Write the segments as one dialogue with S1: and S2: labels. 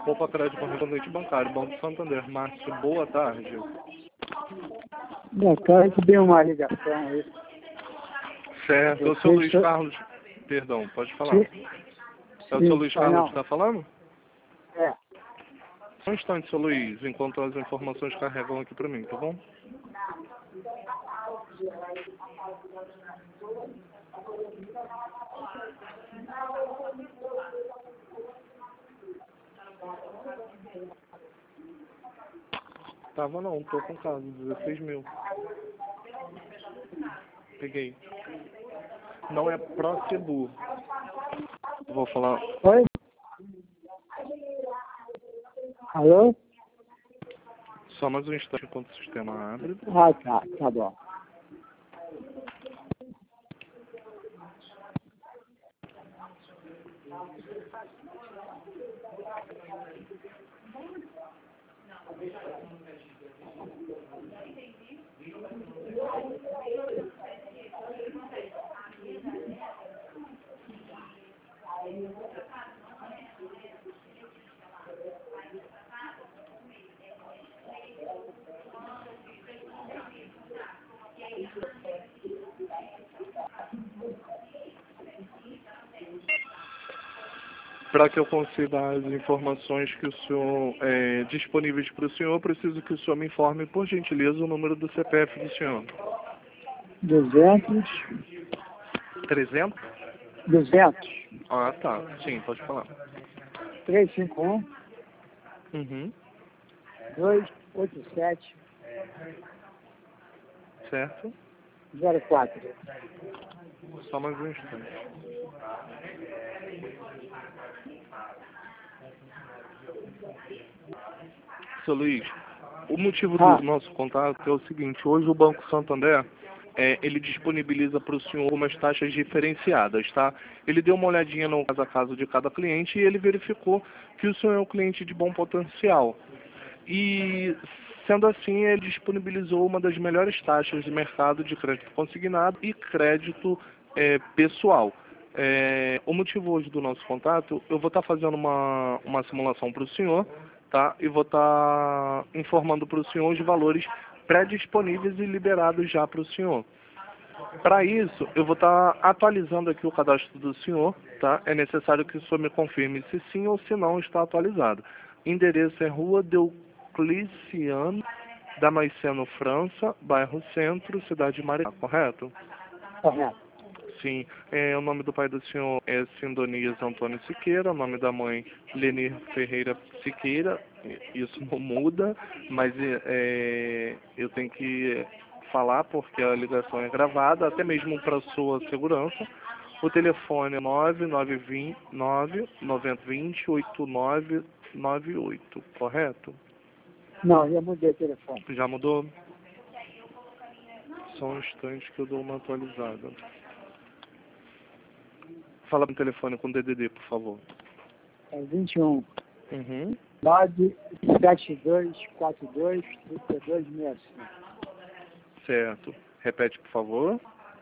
S1: Poupa Crédito Correspondente Bancário, Banco Santander. Márcio, boa tarde.
S2: Boa tarde, dei uma ligação aí.
S1: Certo, é o seu Luiz Carlos. Perdão, pode falar. É o seu Luiz Carlos que está falando?
S2: É.
S1: Só um instante, seu Luiz, enquanto as informações carregam aqui para mim, tá bom? Tava não, tô com caso, 16 mil. Peguei. Não é Procebur. Vou falar.
S2: Oi? Alô?
S1: Só mais um instante enquanto o sistema abre.
S2: Ah, tá bom.
S1: Para que eu consiga dar as informações que o senhor disponíveis para o senhor, preciso que o senhor me informe, por gentileza, o número do CPF do senhor.
S2: 200.
S1: 300?
S2: 200.
S1: Ah, tá. Sim, pode falar.
S2: 351.
S1: Uhum.
S2: 287.
S1: Certo.
S2: 04.
S1: Só mais um instante. Seu Luiz, o motivo do nosso contato é o seguinte: hoje o Banco Santander ele disponibiliza para o senhor umas taxas diferenciadas, tá? Ele deu uma olhadinha no caso a caso de cada cliente e ele verificou que o senhor é um cliente de bom potencial. E, sendo assim, ele disponibilizou uma das melhores taxas de mercado de crédito consignado e crédito pessoal. O motivo hoje do nosso contato, eu vou estar fazendo uma simulação para o senhor, tá? E vou estar informando para o senhor os valores pré-disponíveis e liberados já para o senhor. Para isso, eu vou estar atualizando aqui o cadastro do senhor, tá? É necessário que o senhor me confirme se sim ou se não está atualizado. Endereço é Rua Diocleciano Damasceno, França, bairro Centro, cidade de Maricá, correto?
S2: Correto.
S1: Sim. O nome do pai do senhor é Sindonias Antônio Siqueira, o nome da mãe Lenir Ferreira Siqueira. Isso não muda, mas eu tenho que falar porque a ligação é gravada, até mesmo para sua segurança. O telefone é 99020-8998, correto?
S2: Não, já mudei o telefone.
S1: Já mudou? Só um instante que eu dou uma atualizada. Fala no telefone com DDD, por favor.
S2: É 21.
S1: Uhum.
S2: 972423265.
S1: Certo. Repete, por favor.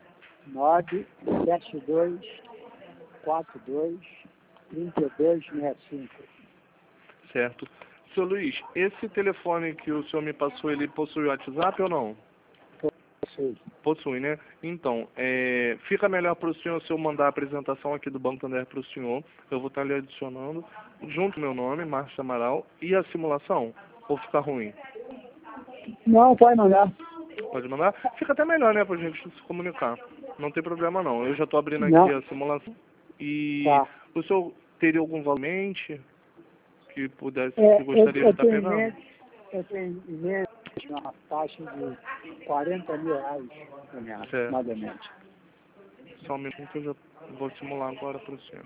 S2: 972423265.
S1: Certo. Seu Luiz, esse telefone que o senhor me passou, ele possui WhatsApp ou não? Possui, né? Então, fica melhor para o senhor se eu mandar a apresentação aqui do Banco Santander para o senhor. Eu vou estar lhe adicionando, junto meu nome, Márcio Amaral, e a simulação. Ou fica ruim?
S2: Não, pode mandar.
S1: Pode mandar? Fica até melhor, né, pra gente se comunicar. Não tem problema não. Eu já estou abrindo aqui
S2: Não.
S1: a simulação. E
S2: Tá.
S1: o senhor teria algum valor em mente que pudesse, que gostaria de estar pegando?
S2: Eu tenho em mente uma taxa de 40 mil reais, aproximadamente.
S1: Só um minuto que eu já vou simular agora para o senhor.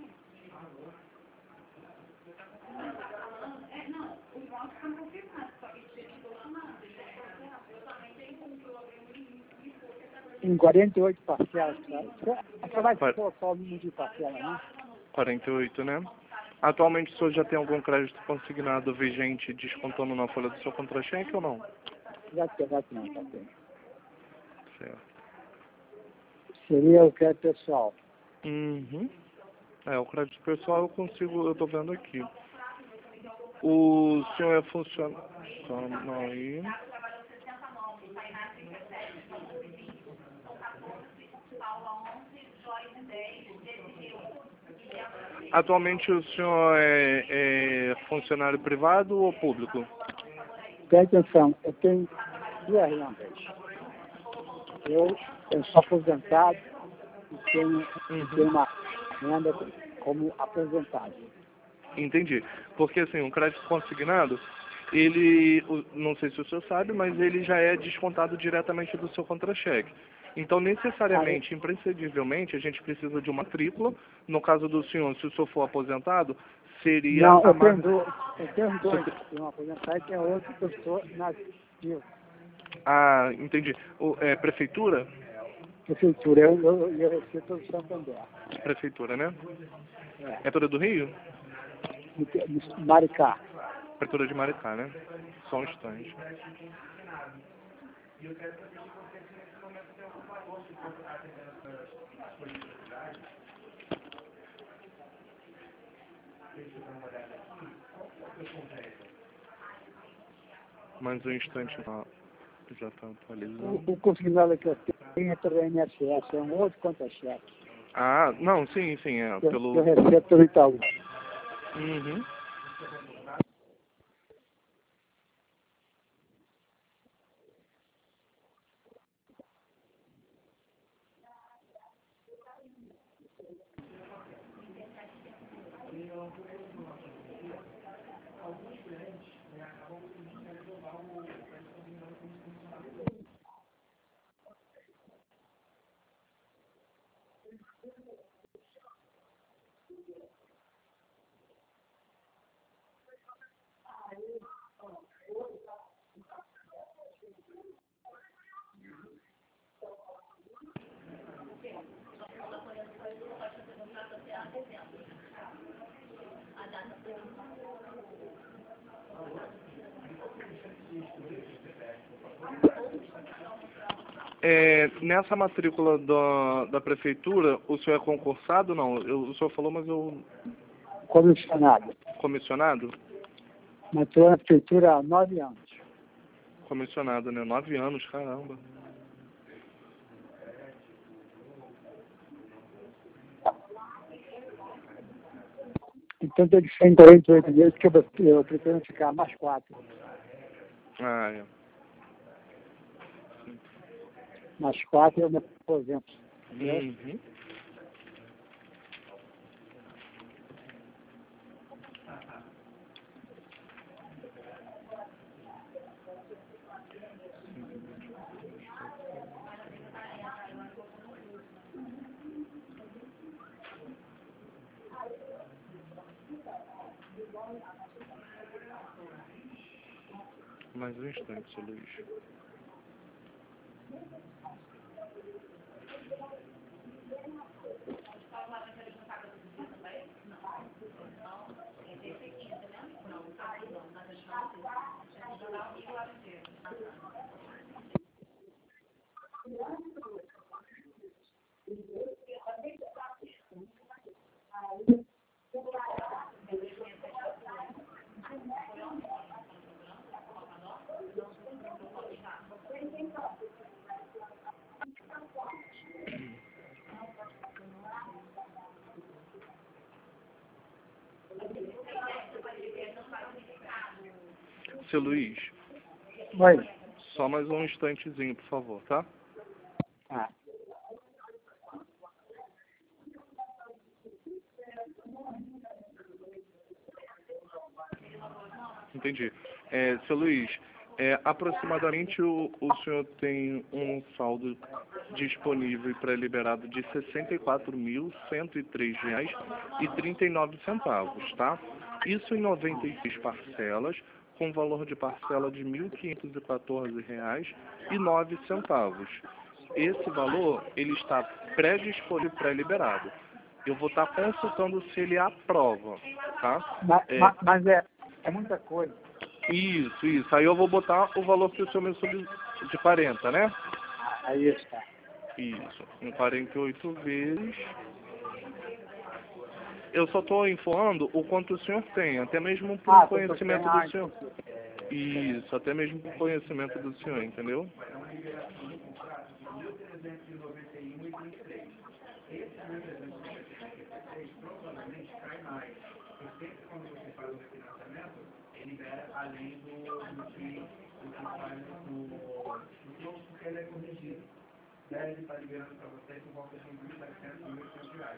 S2: Em 48 parcelas, tá? Você vai colocar o número de parcela, né?
S1: 48, né? Atualmente o senhor já tem algum crédito consignado vigente descontando na folha do seu contra-cheque ou não?
S2: Já tem, já tem.
S1: Certo.
S2: Seria o crédito pessoal.
S1: Uhum. O crédito pessoal eu consigo, eu tô vendo aqui. O senhor é funcionário... aí. Atualmente o senhor é funcionário privado ou público?
S2: Presta atenção, eu tenho duas rendas. Eu sou aposentado e tenho uma renda como aposentado.
S1: Entendi. Porque assim, o crédito consignado, ele, não sei se o senhor sabe, mas ele já é descontado diretamente do seu contra-cheque. Então, necessariamente, imprescindivelmente, a gente precisa de uma matrícula. No caso do senhor, se o senhor for aposentado, seria...
S2: Não, eu tenho dois. Tem um aposentado e tem outro que eu estou nativo.
S1: Ah, entendi. Prefeitura?
S2: Prefeitura, eu recebo todo o Santander.
S1: Prefeitura, né?
S2: É.
S1: É toda do Rio?
S2: Maricá.
S1: Prefeitura de Maricá, né? Só um instante. Mais um instante, já está atualizando.
S2: O consignado que eu tenho é pelo INSS, é um outro contra-cheque.
S1: Ah, não, sim, pelo...
S2: Eu recebo pelo Itaú.
S1: Uhum. Nessa matrícula da prefeitura, o senhor é concursado? Não, o senhor falou, mas eu...
S2: Comissionado.
S1: Comissionado?
S2: Mas estou na prefeitura há 9 anos.
S1: Comissionado, né? 9 anos, caramba.
S2: Então tem que ser em 48 meses, que eu pretendo ficar mais 4.
S1: Ah, é.
S2: Mais 4 eu me aposento.
S1: Uhum. Mais um instante, seu Luiz. Seu Luiz,
S2: Oi.
S1: só mais um instantezinho, por favor, tá?
S2: Ah.
S1: Entendi. Seu Luiz, aproximadamente o senhor tem um saldo disponível para liberado de R$ 64.103,39, tá? Isso em 96 parcelas, com valor de parcela de R$ 1.514,09. Esse valor, ele está pré-disponível, pré-liberado. Eu vou estar consultando se ele aprova, tá?
S2: Mas é muita coisa.
S1: Isso. Aí eu vou botar o valor que o senhor mencionou de 40, né?
S2: Aí está.
S1: Isso. Em 48 vezes. Eu só estou informando o quanto o senhor tem, até mesmo por conhecimento do senhor. Isso, até mesmo por conhecimento do senhor, entendeu?
S3: Ele está liberando para você por volta de 1.700, 1.800 reais.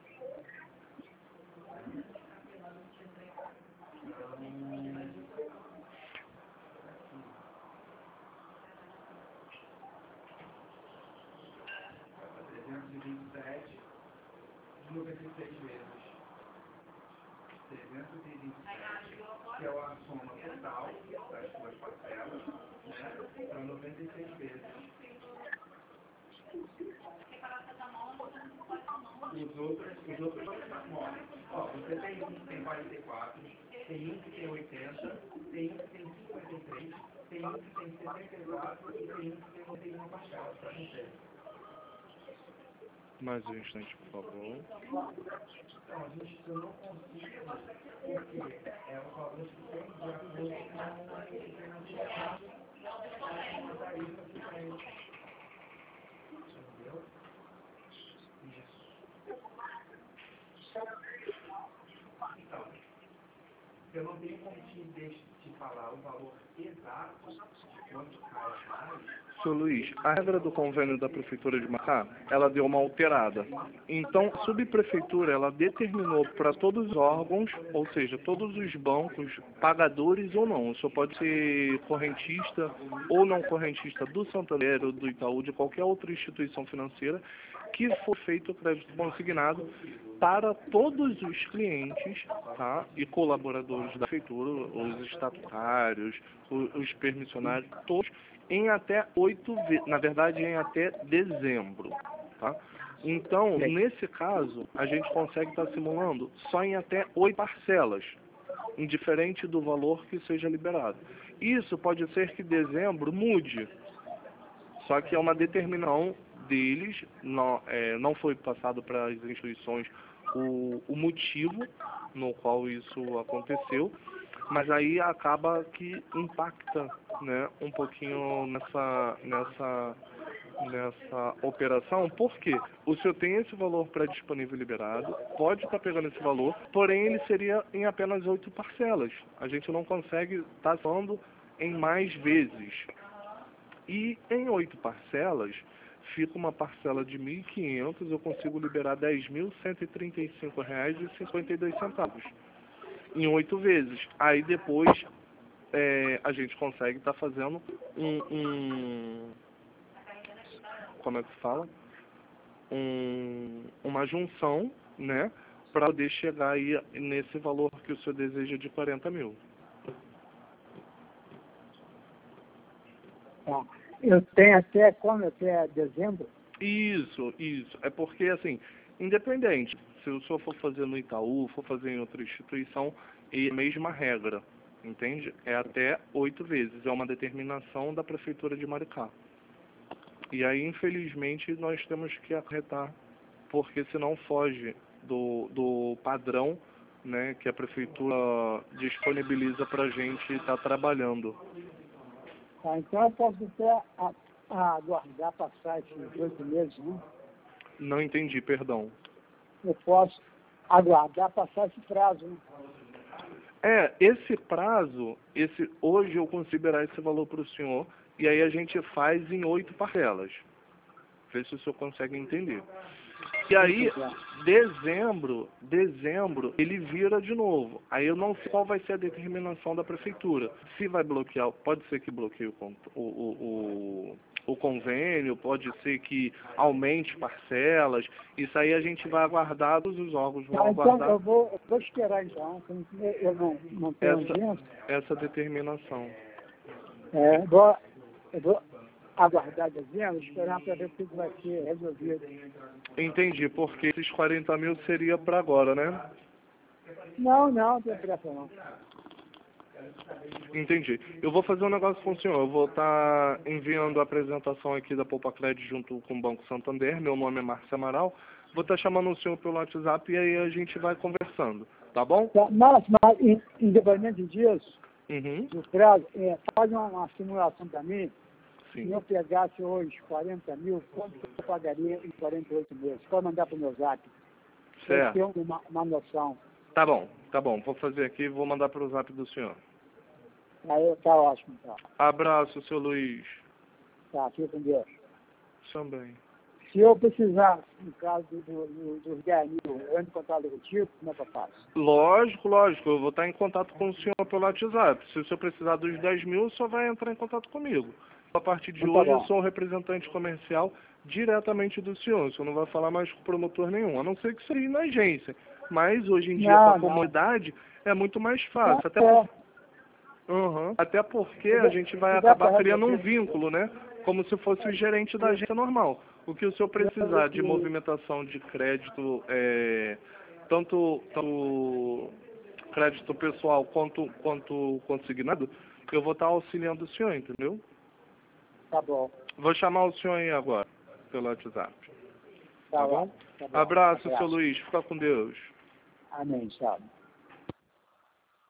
S3: Então, 327, 96 vezes. 327, que é a soma total das suas parcelas, né? Para 96 vezes. Os outros ó, você tem um que tem 44, tem um que tem 80, tem um que tem 53, tem um que tem 74 e tem um que tem uma parcela para você.
S1: Mais um instante, por favor.
S3: Então, eu não consigo, porque é o valor que tem de acordo com o que tem na uma tarifa que tem. Entendeu? Então, eu não tenho como te falar o valor exato de quanto cai mais.
S1: Seu Luiz, a regra do convênio da Prefeitura de Macá, ela deu uma alterada. Então, a subprefeitura, ela determinou para todos os órgãos, ou seja, todos os bancos, pagadores ou não, o senhor pode ser correntista ou não correntista do Santander ou do Itaú, de qualquer outra instituição financeira, que for feito o crédito consignado para todos os clientes, tá, e colaboradores da prefeitura, os estatutários, os permissionários, todos, em até 8 vezes, na verdade em até dezembro, tá? Então, nesse caso, a gente consegue estar simulando só em até 8 parcelas, indiferente do valor que seja liberado. Isso pode ser que dezembro mude, só que é uma determinação deles, não foi passado para as instituições o motivo no qual isso aconteceu, mas aí acaba que impacta, né, um pouquinho nessa operação. Por quê? O senhor tem esse valor pré-disponível liberado, pode estar pegando esse valor, porém ele seria em apenas 8 parcelas. A gente não consegue estar falando em mais vezes. E em 8 parcelas, fica uma parcela de 1.500, eu consigo liberar R$ 10.135,52 em 8 vezes. Aí depois a gente consegue estar fazendo como é que se fala? Uma junção, né, para poder chegar aí nesse valor que o senhor deseja de 40 mil.
S2: Tá. Eu tenho até dezembro?
S1: Isso. É porque, assim, independente, se o senhor for fazer no Itaú, for fazer em outra instituição, é a mesma regra, entende? É até 8 vezes, é uma determinação da Prefeitura de Maricá. E aí, infelizmente, nós temos que acarretar, porque senão foge do padrão, né, que a Prefeitura disponibiliza para a gente estar trabalhando.
S2: Tá, então eu posso até aguardar a passagem de 8 meses, né?
S1: Não entendi, perdão.
S2: Eu posso aguardar passar esse prazo, né?
S1: Esse prazo, hoje eu consigo liberar esse valor para o senhor, e aí a gente faz em 8 parcelas. Vê se o senhor consegue entender. E aí, dezembro, ele vira de novo. Aí eu não sei qual vai ser a determinação da prefeitura. Se vai bloquear, pode ser que bloqueie o convênio, pode ser que aumente parcelas. Isso aí a gente vai aguardar, todos os órgãos vão aguardar.
S2: Então eu vou esperar então, eu não tenho urgência.
S1: Essa determinação.
S2: Eu vou aguardar dezembro, esperar para ver se vai ser resolvido.
S1: Entendi, porque esses 40 mil seria para agora, né?
S2: Não tem pressa não.
S1: Entendi. Eu vou fazer um negócio com o senhor. Eu vou estar enviando a apresentação aqui da Poupa Crédito junto com o Banco Santander. Meu nome é Márcio Amaral. Vou estar chamando o senhor pelo WhatsApp e aí a gente vai conversando, tá bom?
S2: Tá, mas independente disso, do prazo, faz uma simulação para mim.
S1: Sim.
S2: Se eu pegasse hoje 40 mil, quanto eu pagaria em 48 meses? Pode mandar para o meu zap.
S1: Certo.
S2: Eu tenho uma noção.
S1: Tá bom. Vou fazer aqui e vou mandar para o zap do senhor.
S2: Aí tá ótimo, tá.
S1: Abraço, seu Luiz.
S2: Tá, fica com Deus.
S1: Também.
S2: Se eu precisar, no caso dos 10 mil, eu entro em contato contigo, como é que eu faço?
S1: Lógico. Eu vou estar em contato com o senhor pelo WhatsApp. Se o senhor precisar dos 10 mil, só vai entrar em contato comigo. A partir de hoje, eu sou o representante comercial diretamente do senhor. O senhor não vai falar mais com promotor nenhum, a não ser que seja na agência. Mas, hoje em dia, com a comunidade, é muito mais fácil. Até porque a gente vai acabar criando um vínculo, né? Como se fosse o gerente da agência normal. O que o senhor precisar de movimentação de crédito, tanto crédito pessoal quanto consignado, eu vou estar auxiliando o senhor, entendeu?
S2: Tá bom.
S1: Vou chamar o senhor aí agora, pelo WhatsApp. Tá bom?
S2: Tá bom.
S1: Abraço, seu Luiz. Fica com Deus.
S2: Amém, tchau.